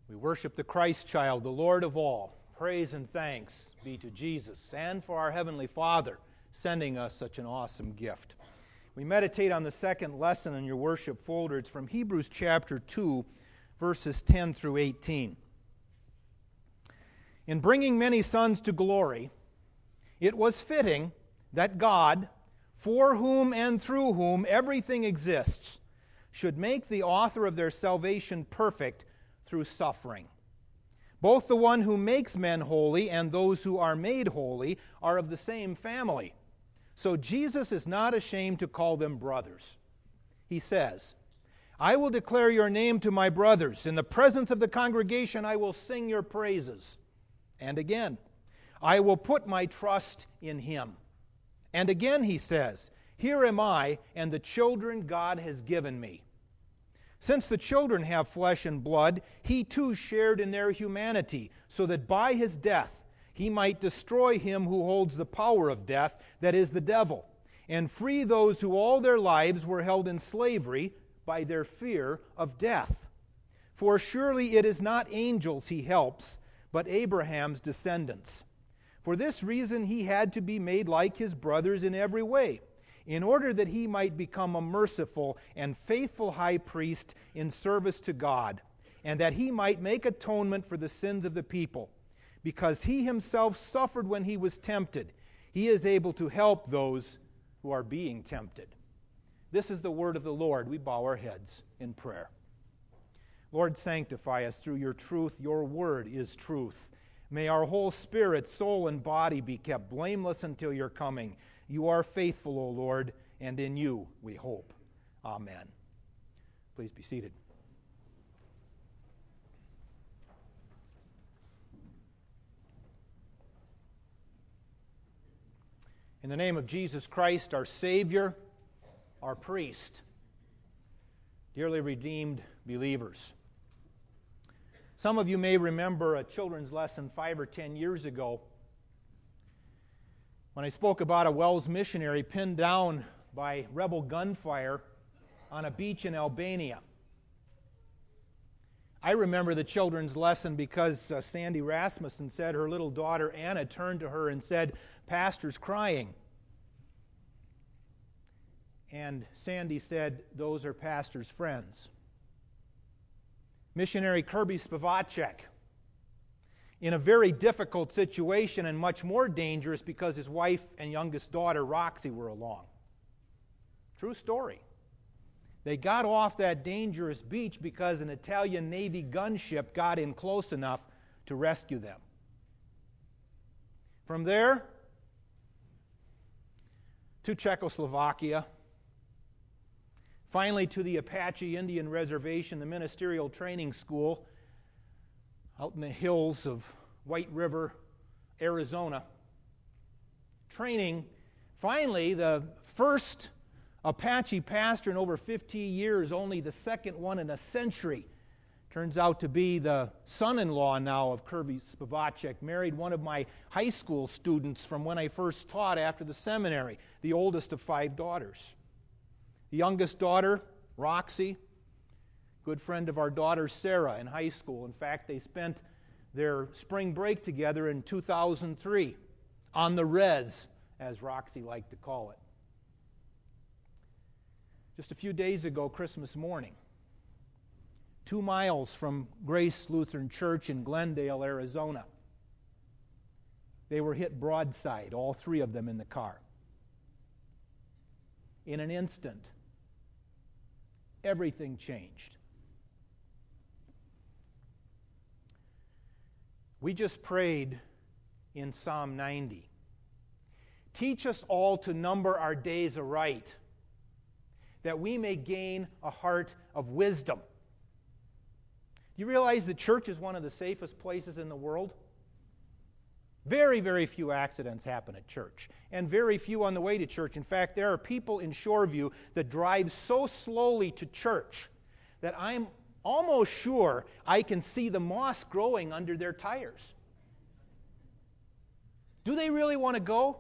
We worship the Christ child, the Lord of all. Praise and thanks be to Jesus and for our Heavenly Father sending us such an awesome gift. We meditate on the second lesson in your worship folder. It's from Hebrews chapter 2, verses 10 through 18. In bringing many sons to glory, it was fitting that God, for whom and through whom everything exists, should make the author of their salvation perfect through suffering. Both the one who makes men holy and those who are made holy are of the same family. So Jesus is not ashamed to call them brothers. He says, I will declare your name to my brothers. In the presence of the congregation I will sing your praises. And again, I will put my trust in him. And again he says, here am I and the children God has given me. Since the children have flesh and blood, he too shared in their humanity, so that by his death he might destroy him who holds the power of death, that is the devil, and free those who all their lives were held in slavery by their fear of death. For surely it is not angels he helps, but Abraham's descendants. For this reason he had to be made like his brothers in every way, in order that he might become a merciful and faithful high priest in service to God, and that he might make atonement for the sins of the people. Because he himself suffered when he was tempted, he is able to help those who are being tempted. This is the word of the Lord. We bow our heads in prayer. Lord, sanctify us through your truth. Your word is truth. May our whole spirit, soul, and body be kept blameless until your coming. You are faithful, O Lord, and in you we hope. Amen. Please be seated. In the name of Jesus Christ, our Savior, our priest, dearly redeemed believers. Some of you may remember a children's lesson 5 or 10 years ago when I spoke about a WELS missionary pinned down by rebel gunfire on a beach in Albania. I remember the children's lesson because Sandy Rasmussen said her little daughter Anna turned to her and said, "Pastor's crying." And Sandy said, "Those are Pastor's friends." Missionary Kirby Spivacek, in a very difficult situation and much more dangerous because his wife and youngest daughter, Roxy, were along. True story. They got off that dangerous beach because an Italian Navy gunship got in close enough to rescue them. From there to Czechoslovakia, finally to the Apache Indian Reservation, the Ministerial Training School, out in the hills of White River, Arizona. Training, finally, the first Apache pastor in over 50 years, only the second one in a century. Turns out to be the son-in-law now of Kirby Spivacek, married one of my high school students from when I first taught after the seminary, the oldest of 5 daughters. The youngest daughter, Roxy, good friend of our daughter Sarah in high school. In fact, they spent their spring break together in 2003 on the res, as Roxy liked to call it. Just a few days ago, Christmas morning, 2 miles from Grace Lutheran Church in Glendale, Arizona, they were hit broadside, all 3 of them in the car. In an instant, everything changed. We just prayed in Psalm 90. Teach us all to number our days aright, that we may gain a heart of wisdom. Do you realize the church is one of the safest places in the world? Very, very few accidents happen at church, and very few on the way to church. In fact, there are people in Shoreview that drive so slowly to church that I'm almost sure I can see the moss growing under their tires. Do they really want to go?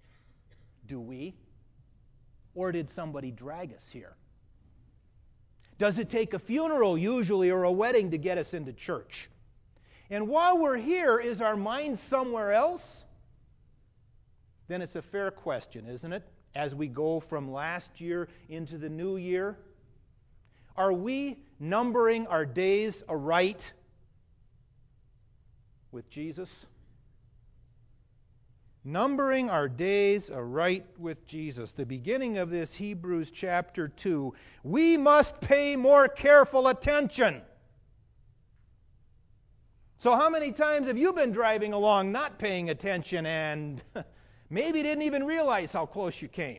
Do we? Or did somebody drag us here? Does it take a funeral usually or a wedding to get us into church? And while we're here, is our mind somewhere else? Then it's a fair question, isn't it? As we go from last year into the new year, are we numbering our days aright with Jesus? Numbering our days aright with Jesus. The beginning of this Hebrews chapter 2. We must pay more careful attention. So how many times have you been driving along not paying attention and maybe didn't even realize how close you came?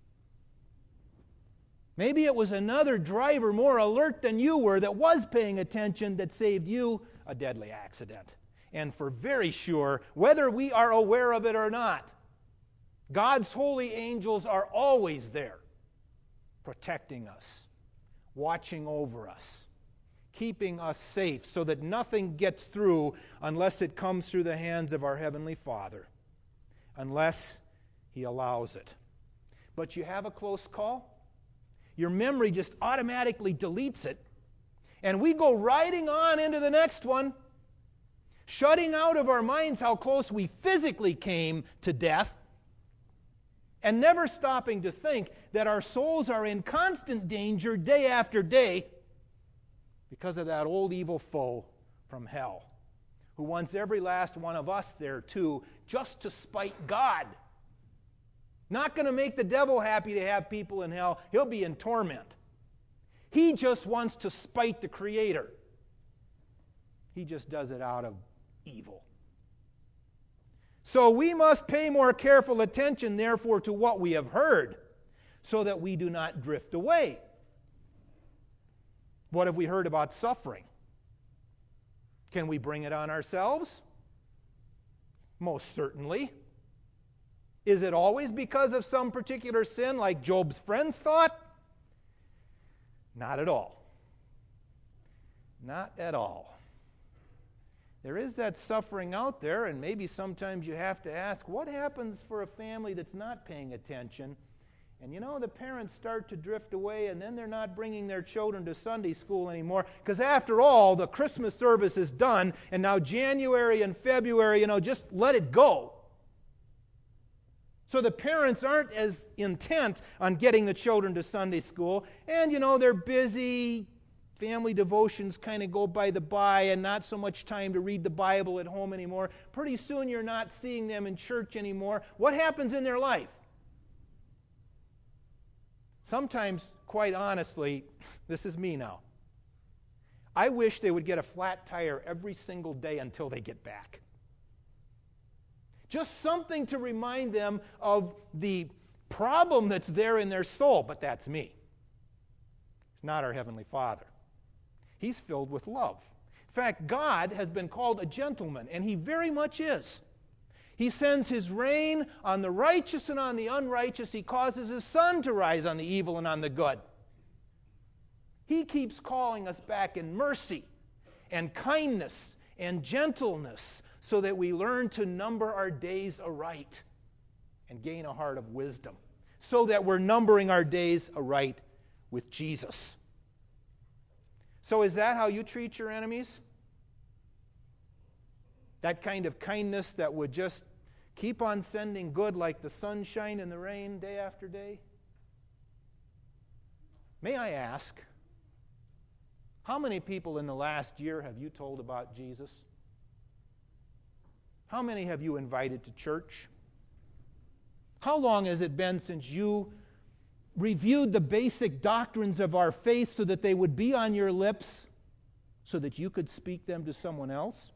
Maybe it was another driver more alert than you were that was paying attention that saved you a deadly accident. And for very sure, whether we are aware of it or not, God's holy angels are always there, protecting us, watching over us, keeping us safe so that nothing gets through unless it comes through the hands of our Heavenly Father, unless He allows it. But you have a close call, your memory just automatically deletes it, and we go riding on into the next one, shutting out of our minds how close we physically came to death, and never stopping to think that our souls are in constant danger day after day because of that old evil foe from hell, who wants every last one of us there too, just to spite God. Not going to make the devil happy to have people in hell. He'll be in torment. He just wants to spite the Creator. He just does it out of evil. So we must pay more careful attention, therefore, to what we have heard, so that we do not drift away. What have we heard about suffering? Can we bring it on ourselves? Most certainly. Is it always because of some particular sin, like Job's friends thought? Not at all. Not at all. There is that suffering out there, and maybe sometimes you have to ask, what happens for a family that's not paying attention? And you know, the parents start to drift away, and then they're not bringing their children to Sunday school anymore, because after all, the Christmas service is done, and now January and February, just let it go. So the parents aren't as intent on getting the children to Sunday school, and they're busy. Family devotions kind of go by the by, and not so much time to read the Bible at home anymore. Pretty soon you're not seeing them in church anymore. What happens in their life? Sometimes, quite honestly, this is me now, I wish they would get a flat tire every single day until they get back. Just something to remind them of the problem that's there in their soul, but that's me. It's not our Heavenly Father. He's filled with love. In fact, God has been called a gentleman, and He very much is. He sends His rain on the righteous and on the unrighteous. He causes His sun to rise on the evil and on the good. He keeps calling us back in mercy and kindness and gentleness so that we learn to number our days aright and gain a heart of wisdom, so that we're numbering our days aright with Jesus. So is that how you treat your enemies? That kind of kindness that would just keep on sending good like the sunshine and the rain day after day? May I ask, how many people in the last year have you told about Jesus? How many have you invited to church? How long has it been since you reviewed the basic doctrines of our faith so that they would be on your lips so that you could speak them to someone else?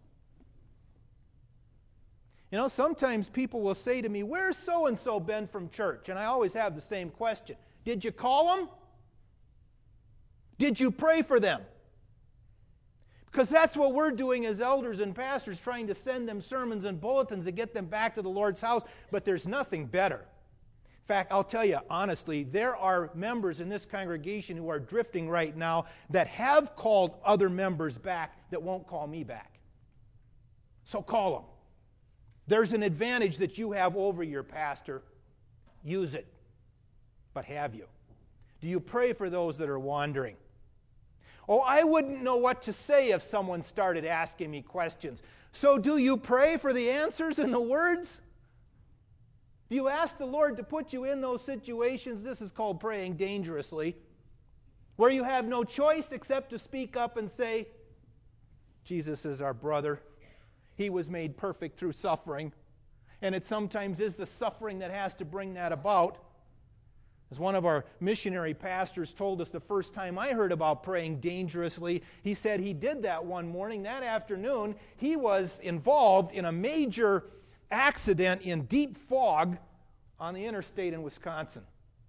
Sometimes people will say to me, "Where's so-and-so been from church?" And I always have the same question. Did you call them? Did you pray for them? Because that's what we're doing as elders and pastors, trying to send them sermons and bulletins to get them back to the Lord's house, but there's nothing better. In fact, I'll tell you honestly, there are members in this congregation who are drifting right now that have called other members back that won't call me back. So call them. There's an advantage that you have over your pastor. Use it. But have you? Do you pray for those that are wandering? Oh, I wouldn't know what to say if someone started asking me questions. So do you pray for the answers and the words? Do you ask the Lord to put you in those situations? This is called praying dangerously, where you have no choice except to speak up and say, Jesus is our brother. He was made perfect through suffering. And it sometimes is the suffering that has to bring that about. As one of our missionary pastors told us the first time I heard about praying dangerously, he said he did that one morning. That afternoon, he was involved in a major accident in deep fog on the interstate in Wisconsin.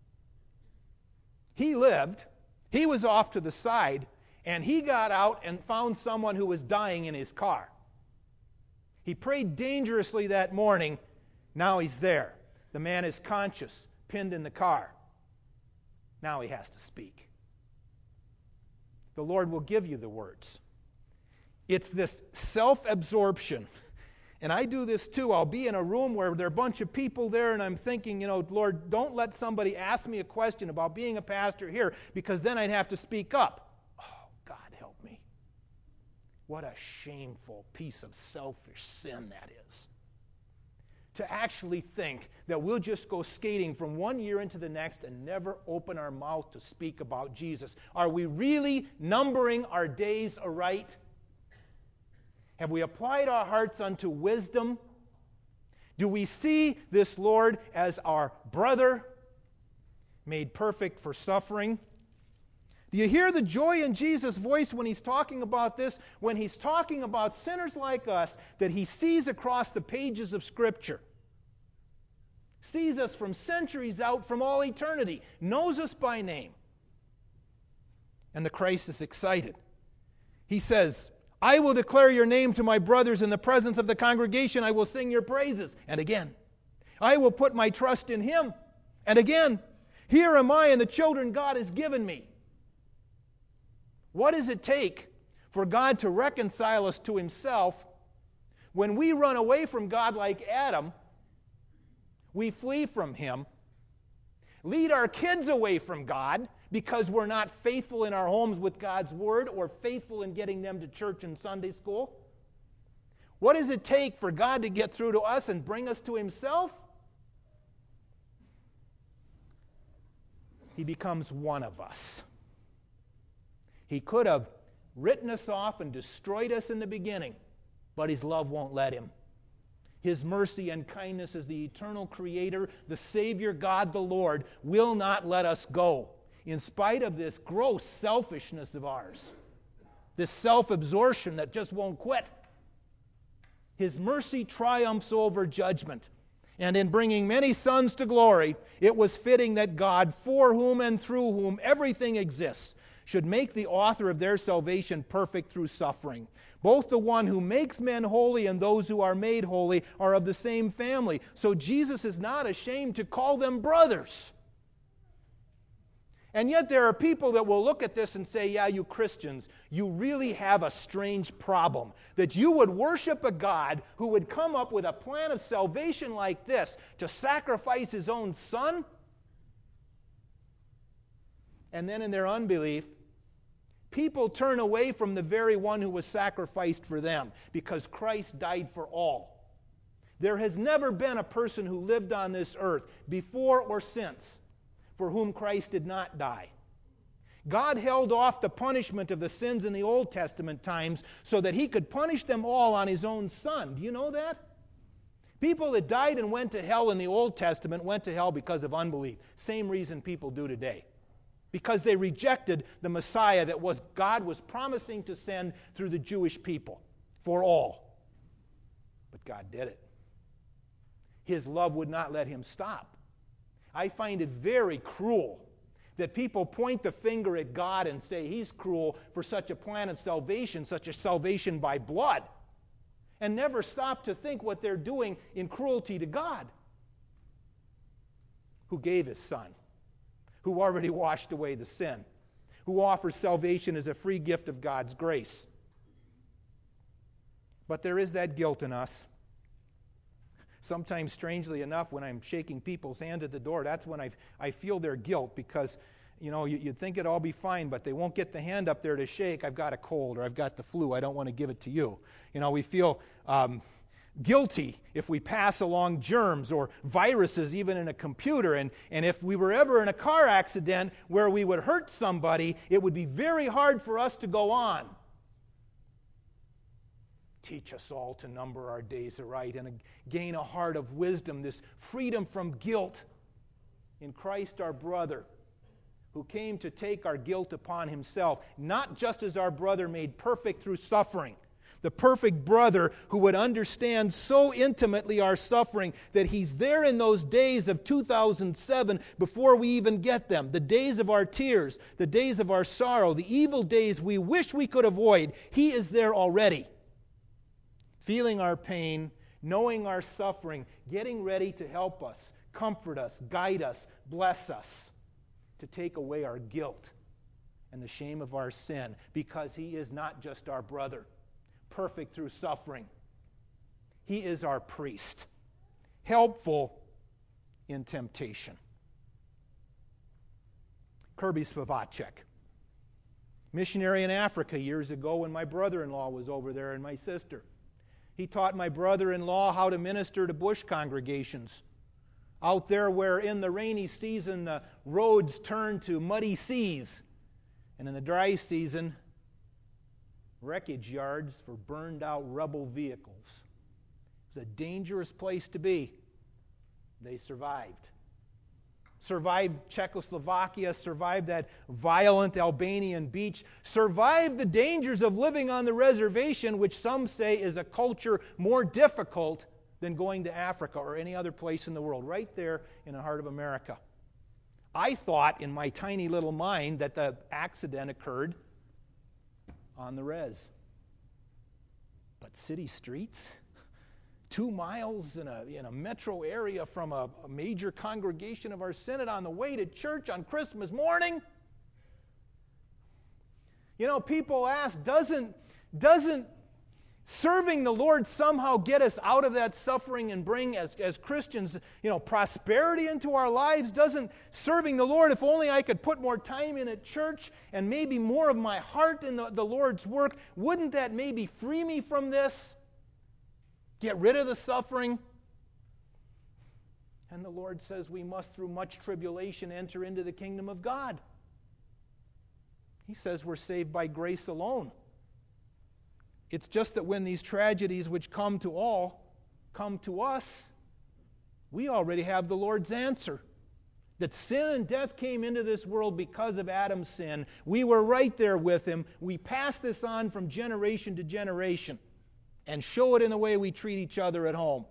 He lived. He was off to the side, and he got out and found someone who was dying in his car. He prayed dangerously that morning. Now he's there. The man is conscious, pinned in the car. Now he has to speak. The Lord will give you the words. It's this self-absorption. And I do this too. I'll be in a room where there are a bunch of people there, and I'm thinking, Lord, don't let somebody ask me a question about being a pastor here, because then I'd have to speak up. Oh, God help me. What a shameful piece of selfish sin that is. To actually think that we'll just go skating from one year into the next and never open our mouth to speak about Jesus. Are we really numbering our days aright? Have we applied our hearts unto wisdom? Do we see this Lord as our brother, made perfect for suffering? Do you hear the joy in Jesus' voice when he's talking about this? When he's talking about sinners like us that he sees across the pages of Scripture. Sees us from centuries out, from all eternity. Knows us by name. And the Christ is excited. He says, I will declare your name to my brothers in the presence of the congregation. I will sing your praises. And again, I will put my trust in him. And again, here am I and the children God has given me. What does it take for God to reconcile us to himself when we run away from God like Adam? We flee from him, lead our kids away from God because we're not faithful in our homes with God's word or faithful in getting them to church and Sunday school. What does it take for God to get through to us and bring us to himself? He becomes one of us. He could have written us off and destroyed us in the beginning, but his love won't let him. His mercy and kindness as the eternal Creator, the Savior, God the Lord, will not let us go, in spite of this gross selfishness of ours, this self-absorption that just won't quit. His mercy triumphs over judgment. And in bringing many sons to glory, it was fitting that God, for whom and through whom everything exists, should make the author of their salvation perfect through suffering. Both the one who makes men holy and those who are made holy are of the same family. So Jesus is not ashamed to call them brothers. And yet there are people that will look at this and say, yeah, you Christians, you really have a strange problem. That you would worship a God who would come up with a plan of salvation like this to sacrifice his own son? And then in their unbelief, people turn away from the very one who was sacrificed for them because Christ died for all. There has never been a person who lived on this earth, before or since, for whom Christ did not die. God held off the punishment of the sins in the Old Testament times so that he could punish them all on his own Son. Do you know that? People that died and went to hell in the Old Testament went to hell because of unbelief. Same reason people do today. Because they rejected the Messiah that God was promising to send through the Jewish people for all. But God did it. His love would not let him stop. I find it very cruel that people point the finger at God and say he's cruel for such a plan of salvation, such a salvation by blood, and never stop to think what they're doing in cruelty to God, who gave his Son, who already washed away the sin, who offers salvation as a free gift of God's grace. But there is that guilt in us. Sometimes, strangely enough, when I'm shaking people's hands at the door, that's when I feel their guilt because, you'd think it'd all be fine, but they won't get the hand up there to shake. I've got a cold or I've got the flu. I don't want to give it to you. We feel guilty if we pass along germs or viruses even in a computer. And if we were ever in a car accident where we would hurt somebody, it would be very hard for us to go on. Teach us all to number our days aright and gain a heart of wisdom, this freedom from guilt in Christ our brother, who came to take our guilt upon himself, not just as our brother made perfect through suffering, the perfect brother who would understand so intimately our suffering that he's there in those days of 2007 before we even get them, the days of our tears, the days of our sorrow, the evil days we wish we could avoid. He is there already, feeling our pain, knowing our suffering, getting ready to help us, comfort us, guide us, bless us, to take away our guilt and the shame of our sin, because he is not just our brother, perfect through suffering. He is our priest, helpful in temptation. Kirby Spivacek, missionary in Africa years ago when my brother-in-law was over there and my sister. He taught my brother-in-law how to minister to bush congregations out there where in the rainy season the roads turn to muddy seas, and in the dry season, wreckage yards for burned out rubble vehicles. It was a dangerous place to be. They survived. Survived Czechoslovakia, survived that violent Albanian beach, survived the dangers of living on the reservation, which some say is a culture more difficult than going to Africa or any other place in the world, right there in the heart of America. I thought in my tiny little mind that the accident occurred on the res. But city streets, 2 miles in a metro area from a major congregation of our synod on the way to church on Christmas morning. People ask, doesn't serving the Lord somehow get us out of that suffering and bring, as Christians, prosperity into our lives? Doesn't serving the Lord, if only I could put more time in at church and maybe more of my heart in the Lord's work, wouldn't that maybe free me from this? Get rid of the suffering? And the Lord says we must, through much tribulation, enter into the kingdom of God. He says we're saved by grace alone. It's just that when these tragedies which come to all come to us, we already have the Lord's answer. That sin and death came into this world because of Adam's sin. We were right there with him. We pass this on from generation to generation and show it in the way we treat each other at home.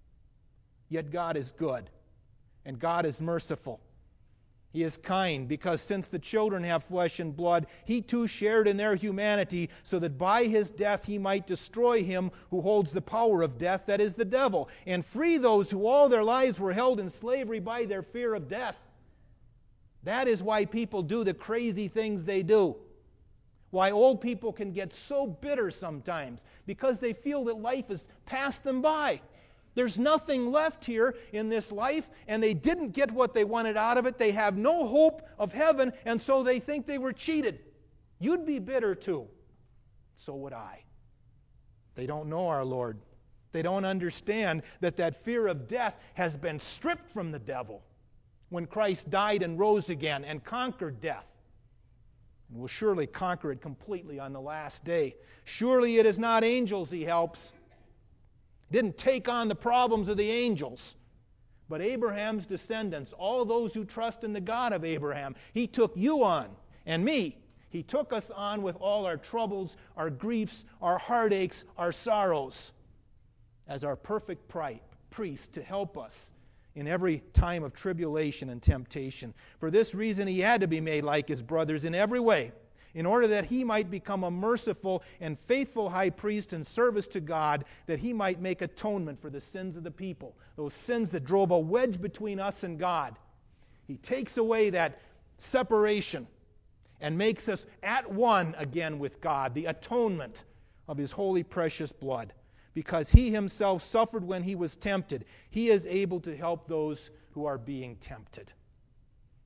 Yet God is good and God is merciful. He is kind because since the children have flesh and blood, he too shared in their humanity so that by his death he might destroy him who holds the power of death, that is the devil, and free those who all their lives were held in slavery by their fear of death. That is why people do the crazy things they do. Why old people can get so bitter sometimes, because they feel that life has passed them by. There's nothing left here in this life, and they didn't get what they wanted out of it. They have no hope of heaven, and so they think they were cheated. You'd be bitter too. So would I. They don't know our Lord. They don't understand that fear of death has been stripped from the devil when Christ died and rose again and conquered death. And will surely conquer it completely on the last day. Surely it is not angels he helps. Didn't take on the problems of the angels, but Abraham's descendants, all those who trust in the God of Abraham. He took you on, and me. He took us on with all our troubles, our griefs, our heartaches, our sorrows, as our perfect priest to help us in every time of tribulation and temptation. For this reason he had to be made like his brothers in every way, in order that he might become a merciful and faithful high priest in service to God, that he might make atonement for the sins of the people, those sins that drove a wedge between us and God. He takes away that separation and makes us at one again with God, the atonement of his holy, precious blood. Because he himself suffered when he was tempted, he is able to help those who are being tempted.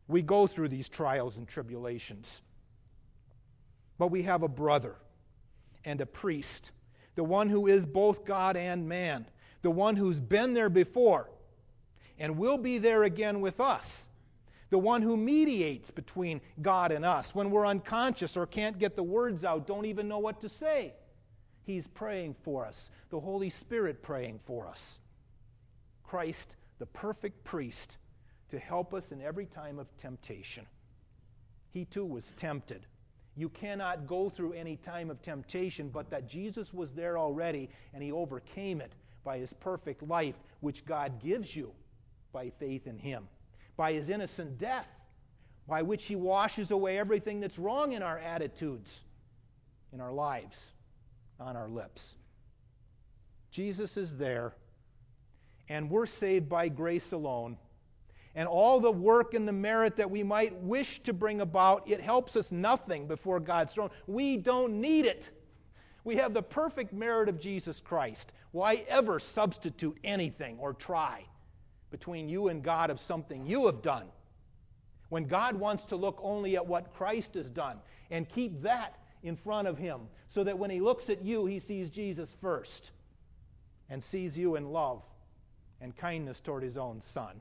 We go through these trials and tribulations. But we have a brother and a priest, the one who is both God and man, the one who's been there before and will be there again with us, the one who mediates between God and us when we're unconscious or can't get the words out, don't even know what to say. He's praying for us, the Holy Spirit praying for us. Christ, the perfect priest, to help us in every time of temptation. He too was tempted. You cannot go through any time of temptation, but that Jesus was there already and he overcame it by his perfect life, which God gives you by faith in him, by his innocent death, by which he washes away everything that's wrong in our attitudes, in our lives, on our lips. Jesus is there, and we're saved by grace alone. And all the work and the merit that we might wish to bring about, it helps us nothing before God's throne. We don't need it. We have the perfect merit of Jesus Christ. Why ever substitute anything or try between you and God of something you have done, when God wants to look only at what Christ has done and keep that in front of him, so that when he looks at you, he sees Jesus first and sees you in love and kindness toward his own Son.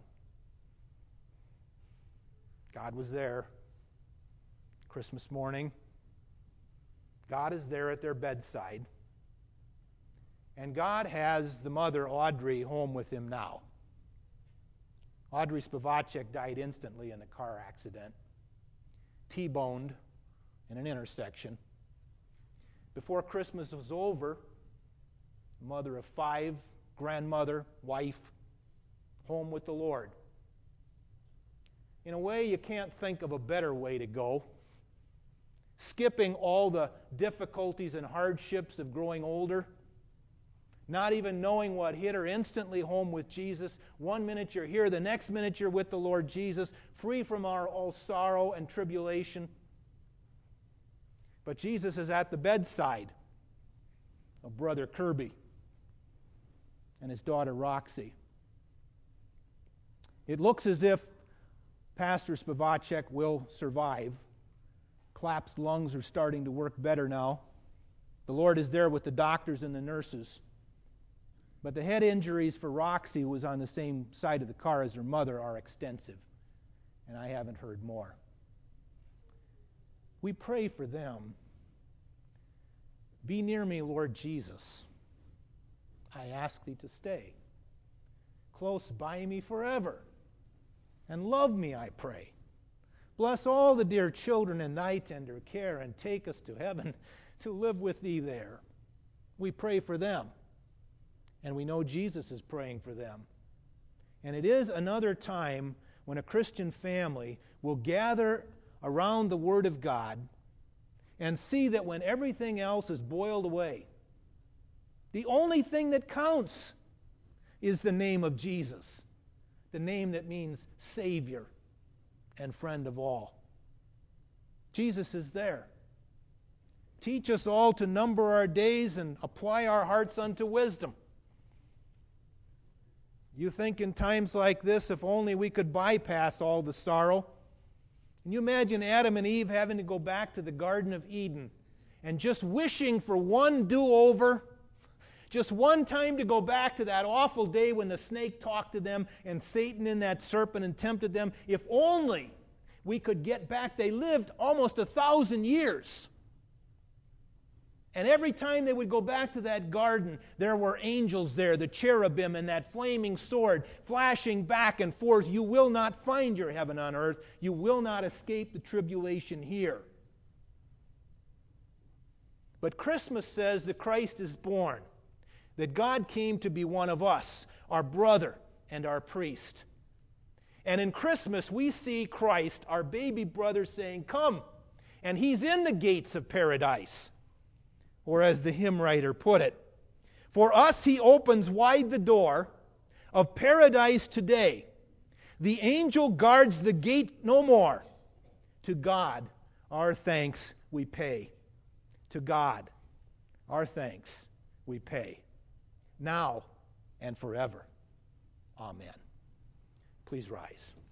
God was there Christmas morning. God is there at their bedside. And God has the mother, Audrey, home with him now. Audrey Spivacek died instantly in a car accident, T-boned in an intersection. Before Christmas was over, mother of 5, grandmother, wife, home with the Lord. In a way, you can't think of a better way to go. Skipping all the difficulties and hardships of growing older, not even knowing what hit her, instantly home with Jesus. One minute you're here, the next minute you're with the Lord Jesus, free from all sorrow and tribulation. But Jesus is at the bedside of Brother Kirby and his daughter Roxy. It looks as if Pastor Spivacek will survive. Clapp's lungs are starting to work better now. The Lord is there with the doctors and the nurses. But the head injuries for Roxy, who was on the same side of the car as her mother, are extensive. And I haven't heard more. We pray for them. Be near me, Lord Jesus. I ask thee to stay. Close by me forever. And love me, I pray. Bless all the dear children in thy tender care, and take us to heaven to live with thee there. We pray for them. And we know Jesus is praying for them. And it is another time when a Christian family will gather around the Word of God and see that when everything else is boiled away, the only thing that counts is the name of Jesus, the name that means Savior and friend of all. Jesus is there. Teach us all to number our days and apply our hearts unto wisdom. You think in times like this, if only we could bypass all the sorrow. Can you imagine Adam and Eve having to go back to the Garden of Eden and just wishing for one do-over? Just one time to go back to that awful day when the snake talked to them and Satan in that serpent and tempted them. If only we could get back. They lived almost 1,000 years. And every time they would go back to that garden, there were angels there, the cherubim and that flaming sword, flashing back and forth. You will not find your heaven on earth. You will not escape the tribulation here. But Christmas says that Christ is born, that God came to be one of us, our brother and our priest. And in Christmas, we see Christ, our baby brother, saying, "Come." And he's in the gates of paradise. Or as the hymn writer put it, "For us he opens wide the door of paradise today. The angel guards the gate no more. To God our thanks we pay." To God our thanks we pay. Now and forever. Amen. Please rise.